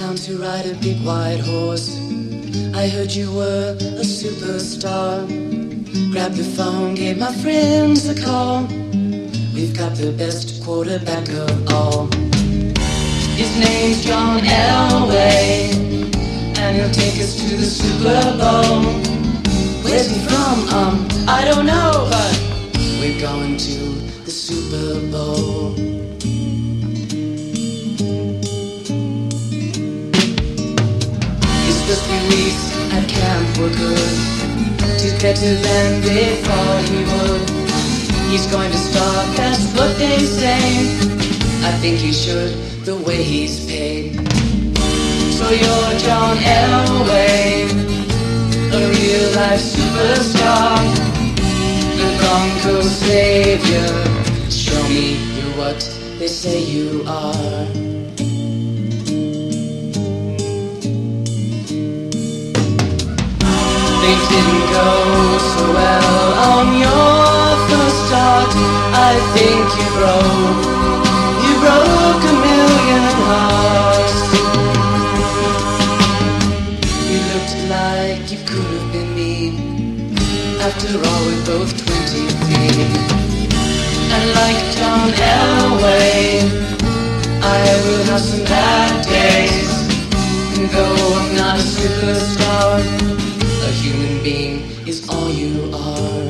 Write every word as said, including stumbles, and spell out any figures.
town to ride a big white horse. I heard you were a superstar. Grabbed the phone, gave my friends a call. We've got the best quarterback of all. His name's John Elway, and he'll take us to the Super Bowl. Where's he from? Um, I don't know, but we're going to the Super Bowl. His first few weeks at camp were good. He's better than they thought he would. He's going to start, that's what they say. I think he should, the way he's paid. So you're John Elway, a real-life superstar, the Broncos savior. Show me you're what they say you are. Things didn't go so well on your first start. I think you broke, you broke a million hearts. You looked like you could have been me. After all, we're both twenty-three. And like John Elway, I will have some bad days. And though I'm not a superstar, a human being is all you are.